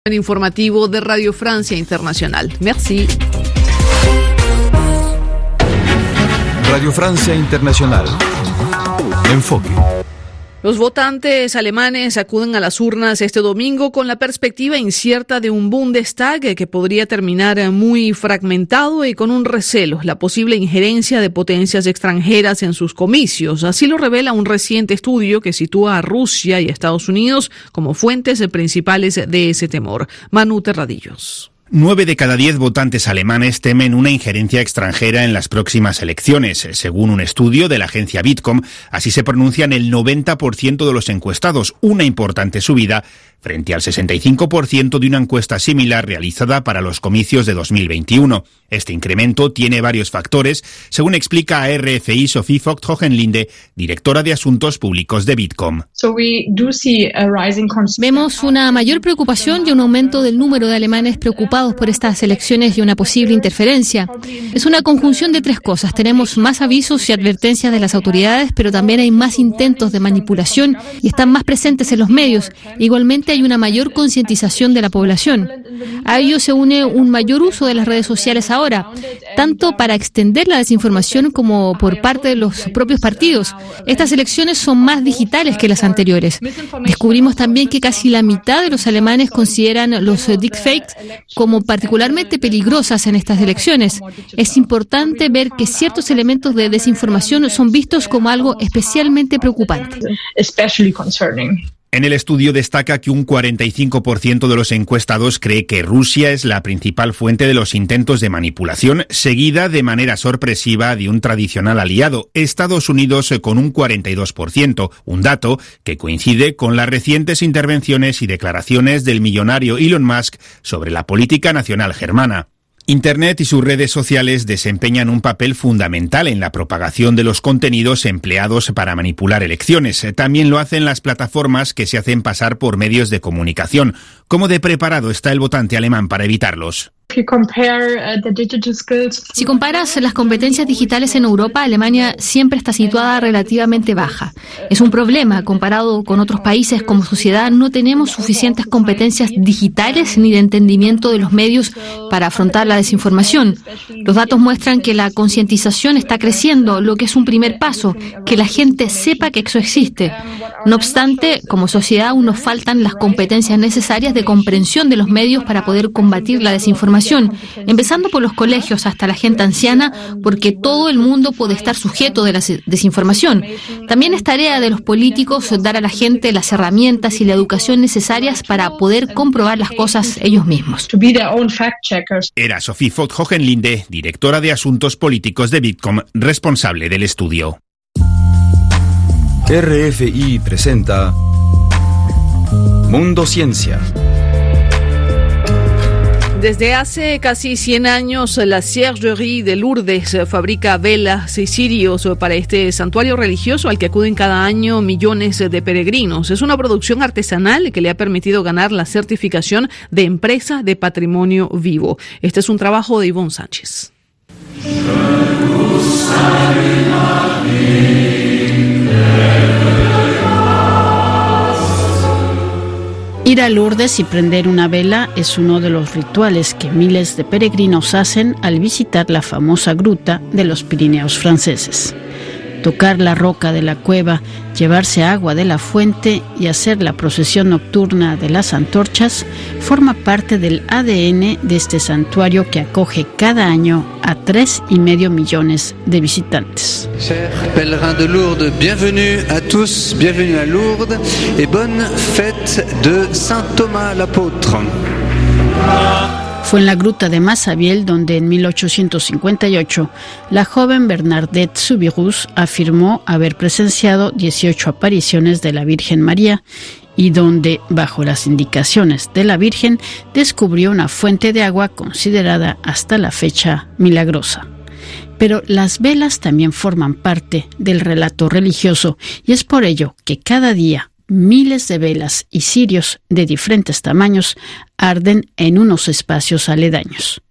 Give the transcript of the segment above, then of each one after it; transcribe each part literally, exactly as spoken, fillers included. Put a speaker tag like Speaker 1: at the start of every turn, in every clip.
Speaker 1: Informativo de Radio Francia Internacional. Merci.
Speaker 2: Radio Francia Internacional. Enfoque.
Speaker 1: Los votantes alemanes acuden a las urnas este domingo con la perspectiva incierta de un Bundestag que podría terminar muy fragmentado y con un recelo, la posible injerencia de potencias extranjeras en sus comicios. Así lo revela un reciente estudio que sitúa a Rusia y a Estados Unidos como fuentes principales de ese temor. Manu Terradillos.
Speaker 3: Nueve de cada diez votantes alemanes temen una injerencia extranjera en las próximas elecciones. Según un estudio de la agencia Bitkom, así se pronuncian el noventa por ciento de los encuestados, una importante subida frente al sesenta y cinco por ciento de una encuesta similar realizada para los comicios de dos mil veintiuno. Este incremento tiene varios factores, según explica a R F I Sophie Vogt-Hohenlinde, directora de Asuntos Públicos de Bitkom.
Speaker 4: Vemos una mayor preocupación y un aumento del número de alemanes preocupados por estas elecciones y una posible interferencia. Es una conjunción de tres cosas. Tenemos más avisos y advertencias de las autoridades, pero también hay más intentos de manipulación y están más presentes en los medios. Igualmente hay una mayor concientización de la población. A ello se une un mayor uso de las redes sociales ahora, tanto para extender la desinformación como por parte de los propios partidos. Estas elecciones son más digitales que las anteriores. Descubrimos también que casi la mitad de los alemanes consideran los deepfakes como particularmente peligrosas en estas elecciones. Es importante ver que ciertos elementos de desinformación son vistos como algo especialmente preocupante.
Speaker 3: En el estudio destaca que un cuarenta y cinco por ciento de los encuestados cree que Rusia es la principal fuente de los intentos de manipulación, seguida de manera sorpresiva de un tradicional aliado, Estados Unidos, con un cuarenta y dos por ciento, un dato que coincide con las recientes intervenciones y declaraciones del millonario Elon Musk sobre la política nacional germana. Internet y sus redes sociales desempeñan un papel fundamental en la propagación de los contenidos empleados para manipular elecciones. También lo hacen las plataformas que se hacen pasar por medios de comunicación. ¿Cómo de preparado está el votante alemán para evitarlos?
Speaker 4: Si comparas las competencias digitales en Europa, Alemania siempre está situada relativamente baja. Es un problema. Comparado con otros países, como sociedad no tenemos suficientes competencias digitales ni de entendimiento de los medios para afrontar la desinformación. Los datos muestran que la concientización está creciendo, lo que es un primer paso, que la gente sepa que eso existe. No obstante, como sociedad aún nos faltan las competencias necesarias de comprensión de los medios para poder combatir la desinformación. Empezando por los colegios hasta la gente anciana, porque todo el mundo puede estar sujeto de la desinformación. También es tarea de los políticos dar a la gente las herramientas y la educación necesarias para poder comprobar las cosas ellos mismos.
Speaker 3: Era Sophie Vogt-Hohenlinde, directora de Asuntos Políticos de Bitkom, responsable del estudio.
Speaker 2: R F I presenta Mundo Ciencia.
Speaker 1: Desde hace casi cien años, la Ciergerie de Lourdes fabrica velas y cirios para este santuario religioso al que acuden cada año millones de peregrinos. Es una producción artesanal que le ha permitido ganar la certificación de empresa de patrimonio vivo. Este es un trabajo de Ivonne Sánchez.
Speaker 5: Ir a Lourdes y prender una vela es uno de los rituales que miles de peregrinos hacen al visitar la famosa gruta de los Pirineos franceses. Tocar la roca de la cueva, llevarse agua de la fuente y hacer la procesión nocturna de las antorchas forma parte del A D N de este santuario que acoge cada año a tres y medio millones de visitantes.
Speaker 6: Chers pèlerins de Lourdes, bienvenue à tous, bienvenue à Lourdes et bonne fête de Saint Thomas l'Apôtre.
Speaker 5: Fue en la gruta de Massabielle donde en mil ochocientos cincuenta y ocho la joven Bernadette Soubirous afirmó haber presenciado dieciocho apariciones de la Virgen María y donde, bajo las indicaciones de la Virgen, descubrió una fuente de agua considerada hasta la fecha milagrosa. Pero las velas también forman parte del relato religioso y es por ello que cada día miles de velas y cirios de diferentes tamaños arden en unos espacios aledaños.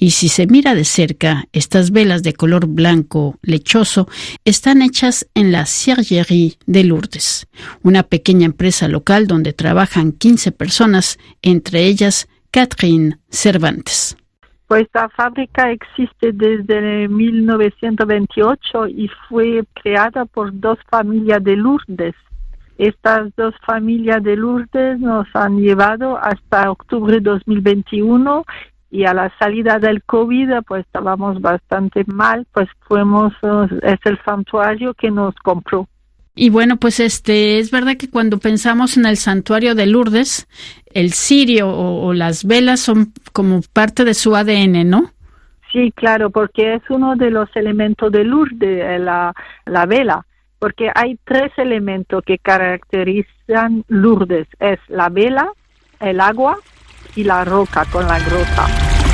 Speaker 5: Y si se mira de cerca, estas velas de color blanco lechoso están hechas en la Ciergerie de Lourdes, una pequeña empresa local donde trabajan quince personas, entre ellas Catherine Cervantes.
Speaker 7: Pues esta fábrica existe desde mil novecientos veintiocho y fue creada por dos familias de Lourdes. Estas dos familias de Lourdes nos han llevado hasta octubre de dos mil veintiuno. Y a la salida del COVID, pues estábamos bastante mal, pues fuimos, es el santuario que nos compró.
Speaker 5: Y bueno, pues este es verdad que cuando pensamos en el santuario de Lourdes, el cirio o, o las velas son como parte de su A D N, ¿no?
Speaker 7: Sí, claro, porque es uno de los elementos de Lourdes, la, la vela, porque hay tres elementos que caracterizan Lourdes, es la vela, el agua y la roca con la grota.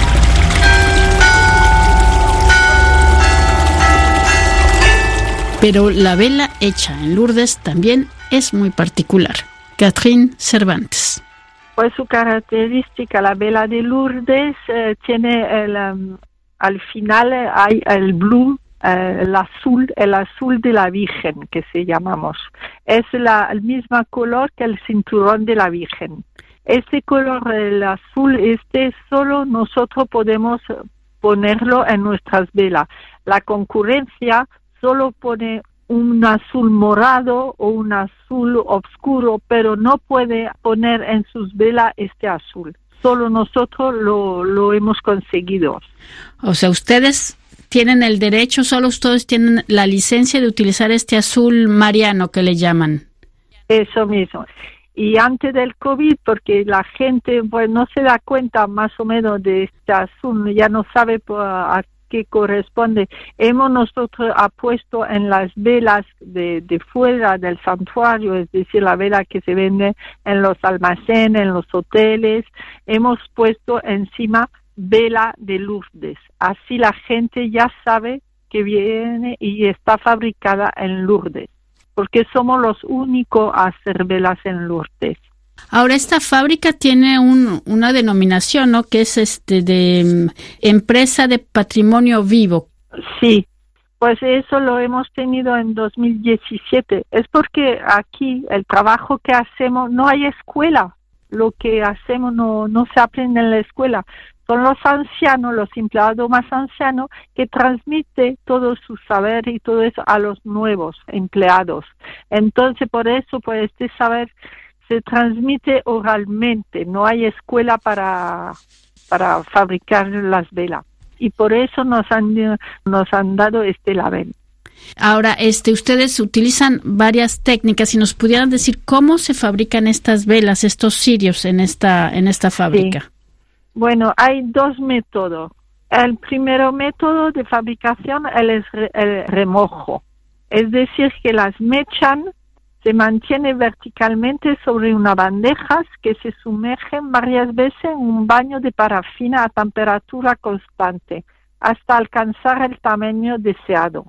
Speaker 5: Pero la vela hecha en Lourdes también es muy particular. Catherine Cervantes.
Speaker 7: Pues su característica, la vela de Lourdes eh, tiene el, um, al final hay el blue, eh, el azul, el azul de la Virgen que se llamamos. Es la, el mismo color que el cinturón de la Virgen. Este color, el azul, este solo nosotros podemos ponerlo en nuestras velas. La concurrencia solo pone un azul morado o un azul oscuro, pero no puede poner en sus velas este azul. Solo nosotros lo, lo hemos conseguido.
Speaker 5: O sea, ustedes tienen el derecho, solo ustedes tienen la licencia de utilizar este azul mariano que le llaman.
Speaker 7: Eso mismo. Y antes del COVID, porque la gente pues no se da cuenta más o menos de este azul, ya no sabe a qué corresponde. Hemos nosotros puesto en las velas de, de fuera del santuario, es decir, la vela que se vende en los almacenes, en los hoteles, hemos puesto encima vela de Lourdes. Así la gente ya sabe que viene y está fabricada en Lourdes, porque somos los únicos a hacer velas en Lourdes.
Speaker 5: Ahora, esta fábrica tiene un, una denominación, ¿no? Que es este de um, Empresa de Patrimonio Vivo.
Speaker 7: Sí, pues eso lo hemos tenido en dos mil diecisiete. Es porque aquí el trabajo que hacemos, no hay escuela. Lo que hacemos no, no se aprende en la escuela. Son los ancianos, los empleados más ancianos, que transmiten todo su saber y todo eso a los nuevos empleados. Entonces, por eso, pues este saber se transmite oralmente. No hay escuela para, para fabricar las velas. Y por eso nos han, nos han dado este label.
Speaker 5: Ahora, este, ustedes utilizan varias técnicas. Si nos pudieran decir cómo se fabrican estas velas, estos cirios en esta, en esta fábrica. Sí.
Speaker 7: Bueno, hay dos métodos. El primer método de fabricación es el remojo. Es decir, que las mechas se mantienen verticalmente sobre una bandeja que se sumergen varias veces en un baño de parafina a temperatura constante hasta alcanzar el tamaño deseado.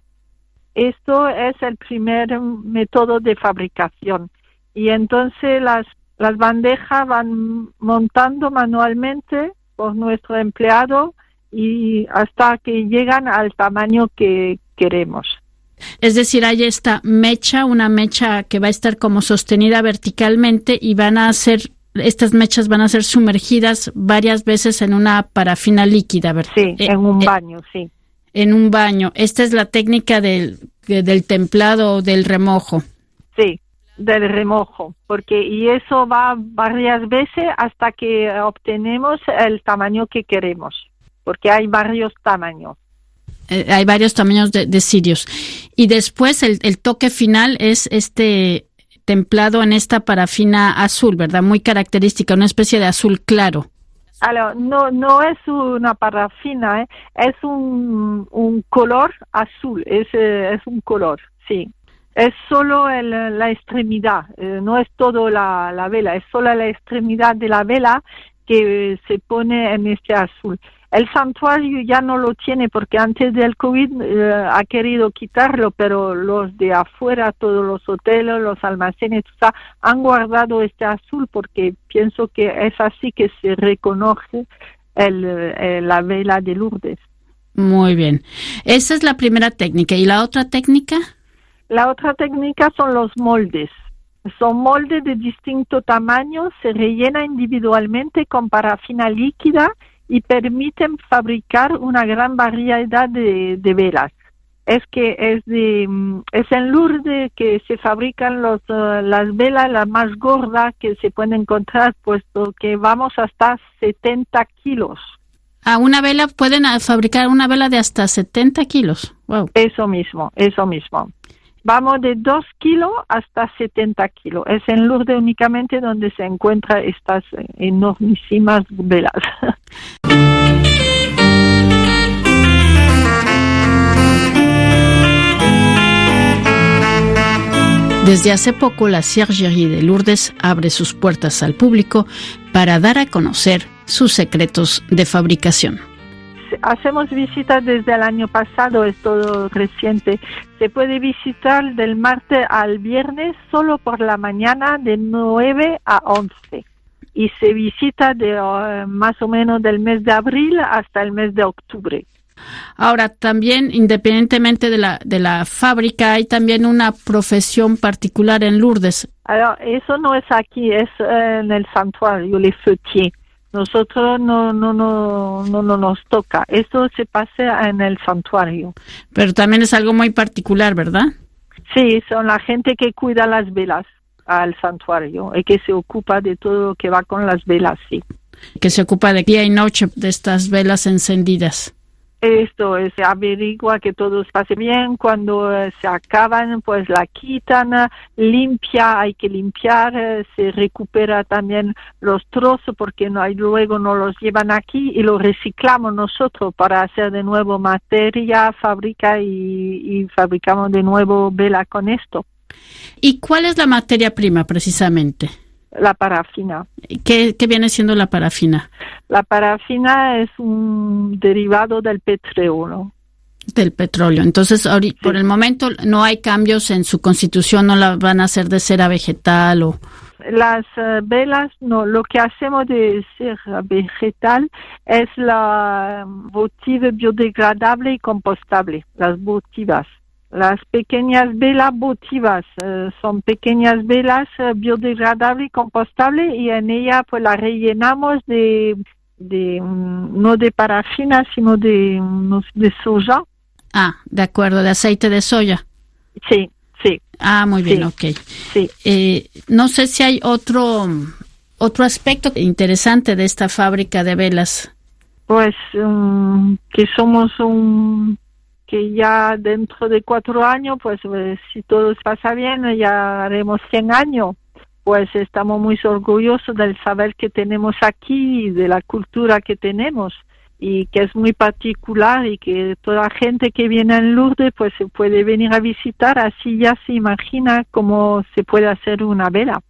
Speaker 7: Esto es el primer método de fabricación. Y entonces las, las bandejas van montando manualmente por nuestro empleado y hasta que llegan al tamaño que queremos.
Speaker 5: Es decir, hay esta mecha, una mecha que va a estar como sostenida verticalmente y van a ser, estas mechas van a ser sumergidas varias veces en una parafina líquida, ¿verdad?
Speaker 7: Sí,
Speaker 5: eh,
Speaker 7: en un
Speaker 5: eh,
Speaker 7: baño, sí.
Speaker 5: En un baño. Esta es la técnica del, del templado o del remojo.
Speaker 7: Sí, del remojo, porque y eso va varias veces hasta que obtenemos el tamaño que queremos, porque hay varios tamaños.
Speaker 5: Eh, hay varios tamaños de, de cirios. Y después el, el toque final es este templado en esta parafina azul, ¿verdad? Muy característica, una especie de azul claro.
Speaker 7: Alors, no, no es una parafina, ¿eh? Es un, un color azul, es, es un color, sí. Es solo el, la extremidad, eh, no es todo la, la vela, es solo la extremidad de la vela que se pone en este azul. El santuario ya no lo tiene porque antes del COVID eh, ha querido quitarlo, pero los de afuera, todos los hoteles, los almacenes, todo, han guardado este azul porque pienso que es así que se reconoce el, el, la vela de Lourdes.
Speaker 5: Muy bien. Esa es la primera técnica. ¿Y la otra técnica?
Speaker 7: La otra técnica son los moldes. Son moldes de distinto tamaño, se rellena individualmente con parafina líquida y permiten fabricar una gran variedad de, de velas. Es que es de es en Lourdes que se fabrican los uh, las velas las más gordas que se pueden encontrar, puesto que vamos hasta setenta kilos.
Speaker 5: A una vela pueden fabricar una vela de hasta setenta kilos. Wow.
Speaker 7: Eso mismo, eso mismo. Vamos de dos kilos hasta setenta kilos. Es en Lourdes únicamente donde se encuentran estas enormísimas velas.
Speaker 5: Desde hace poco, la Ciergerie de Lourdes abre sus puertas al público para dar a conocer sus secretos de fabricación.
Speaker 7: Hacemos visitas desde el año pasado, es todo reciente. Se puede visitar del martes al viernes solo por la mañana de nueve a once. Y se visita de uh, más o menos del mes de abril hasta el mes de octubre.
Speaker 5: Ahora, también, independientemente de la de la fábrica, hay también una profesión particular en Lourdes.
Speaker 7: Alors, eso no es aquí, es uh, en el santuario, les fêtiers. Nosotros no no no no no nos toca. Eso se pasa en el santuario.
Speaker 5: Pero también es algo muy particular, ¿verdad?
Speaker 7: Sí, son la gente que cuida las velas al santuario y que se ocupa de todo lo que va con las velas, sí.
Speaker 5: Que se ocupa de día y noche de estas velas encendidas.
Speaker 7: Esto es, se averigua que todo pase bien, cuando eh, se acaban pues la quitan, limpia, hay que limpiar, eh, se recupera también los trozos porque no hay, luego no los llevan aquí y los reciclamos nosotros para hacer de nuevo materia, fábrica y, y fabricamos de nuevo vela con esto.
Speaker 5: ¿Y cuál es la materia prima precisamente?
Speaker 7: La parafina.
Speaker 5: ¿Qué, qué viene siendo la parafina?
Speaker 7: La parafina es un derivado del petróleo, ¿no?
Speaker 5: Del petróleo. Entonces, ahorita, sí. Por el momento no hay cambios en su constitución, no la van a hacer de cera vegetal o...
Speaker 7: Las uh, velas, no, lo que hacemos de cera vegetal es la votive biodegradable y compostable, las votivas. Las pequeñas velas votivas eh, son pequeñas velas eh, biodegradables y compostables y en ella pues las rellenamos de, de um, no de parafina sino de, um, de soja.
Speaker 5: Ah, de acuerdo, de aceite de soya.
Speaker 7: Sí, sí.
Speaker 5: Ah, muy bien,
Speaker 7: sí,
Speaker 5: ok.
Speaker 7: Sí.
Speaker 5: Eh, no sé si hay otro otro aspecto interesante de esta fábrica de velas.
Speaker 7: Pues um, que somos un que ya dentro de cuatro años, pues, pues si todo pasa bien, ya haremos cien años. Pues estamos muy orgullosos del saber que tenemos aquí y de la cultura que tenemos y que es muy particular y que toda la gente que viene en Lourdes pues se puede venir a visitar, así ya se imagina cómo se puede hacer una vela.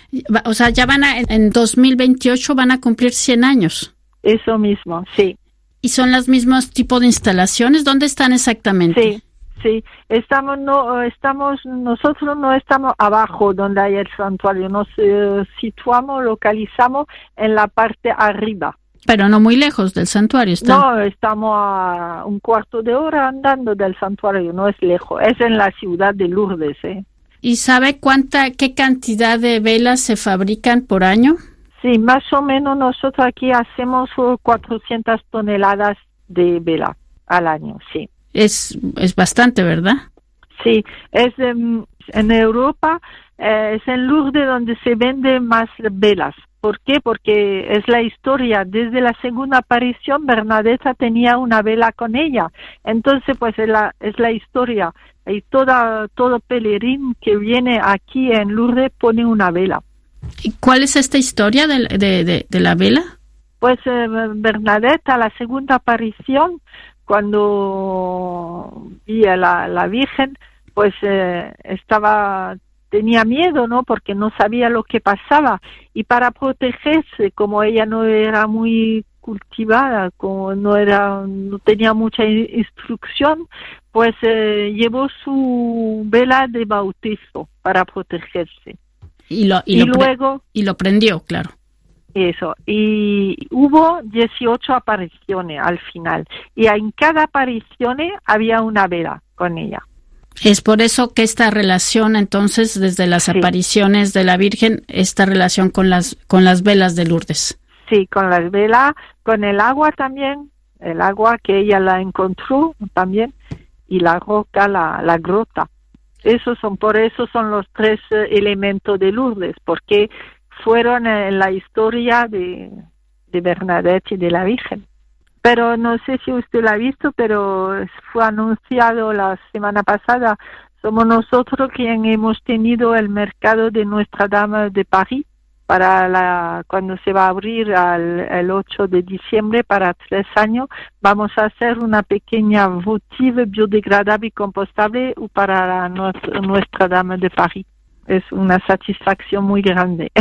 Speaker 5: O sea, ya van a, en dos mil veintiocho van a cumplir cien años.
Speaker 7: Eso mismo, sí.
Speaker 5: ¿Y son los mismos tipos de instalaciones? ¿Dónde están exactamente?
Speaker 7: Sí, sí. Estamos, no, estamos, nosotros no estamos abajo donde hay el santuario. Nos eh, situamos, localizamos en la parte arriba.
Speaker 5: Pero no muy lejos del santuario, ¿está?
Speaker 7: No, estamos a un cuarto de hora andando del santuario. No es lejos. Es en la ciudad de Lourdes, ¿eh?
Speaker 5: ¿Y sabe cuánta, qué cantidad de velas se fabrican por año?
Speaker 7: Sí, más o menos nosotros aquí hacemos cuatrocientas toneladas de vela al año, sí.
Speaker 5: Es es bastante, ¿verdad?
Speaker 7: Sí, es um, en Europa, eh, es en Lourdes donde se venden más velas. ¿Por qué? Porque es la historia. Desde la segunda aparición, Bernadetta tenía una vela con ella. Entonces, pues es la, es la historia. Y toda, todo pelerín que viene aquí en Lourdes pone una vela.
Speaker 5: ¿Y cuál es esta historia de, de, de, de la vela?
Speaker 7: Pues eh, Bernadetta, la segunda aparición, cuando vi a la, la Virgen, pues eh, estaba, tenía miedo, ¿no? Porque no sabía lo que pasaba. Y para protegerse, como ella no era muy cultivada, como no era, no tenía mucha instrucción, pues eh, llevó su vela de bautizo para protegerse.
Speaker 5: Y lo, y,
Speaker 7: y
Speaker 5: lo
Speaker 7: luego
Speaker 5: y lo prendió, claro.
Speaker 7: Eso, y hubo dieciocho apariciones al final, y en cada aparición había una vela con ella.
Speaker 5: Es por eso que esta relación, entonces, desde las sí. apariciones de la Virgen, esta relación con las con las velas de Lourdes.
Speaker 7: Sí, con las velas, con el agua también, el agua que ella la encontró también, y la roca, la, la grota. Esos son, por eso son los tres elementos de Lourdes, porque fueron en la historia de, de Bernadette y de la Virgen. Pero no sé si usted lo ha visto, pero fue anunciado la semana pasada. Somos nosotros quienes hemos tenido el mercado de Nuestra Dame de París para la cuando se va a abrir al, el ocho de diciembre para tres años. Vamos a hacer una pequeña votive biodegradable y compostable para la, nuestra, Nuestra Dame de París. Es una satisfacción muy grande.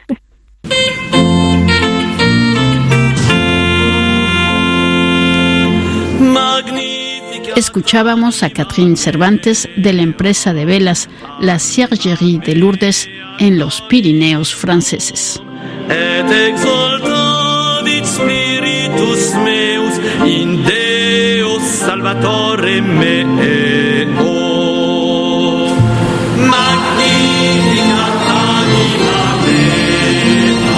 Speaker 5: Escuchábamos a Catherine Cervantes de la empresa de velas La Ciergerie de Lourdes en los Pirineos franceses. Et exultavit spiritus meus in Deus Salvatore meo. Magnificat anima mea,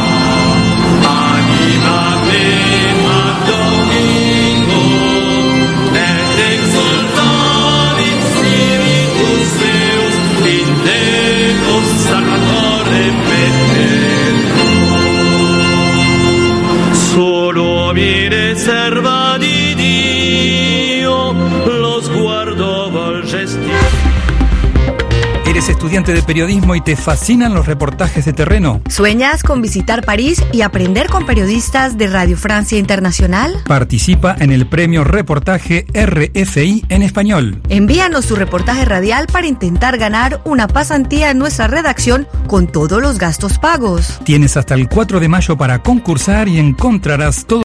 Speaker 5: anima mea Domino, et exultavit spiritus meus in Deus Salvatore meo. Solo mi riserva di Dio los guardo volgesti.
Speaker 8: ¿Eres estudiante de periodismo y te fascinan los reportajes de terreno?
Speaker 9: ¿Sueñas con visitar París y aprender con periodistas de Radio Francia Internacional?
Speaker 8: Participa en el premio Reportaje R F I en español.
Speaker 9: Envíanos tu reportaje radial para intentar ganar una pasantía en nuestra redacción con todos los gastos pagos.
Speaker 8: Tienes hasta el cuatro de mayo para concursar y encontrarás todo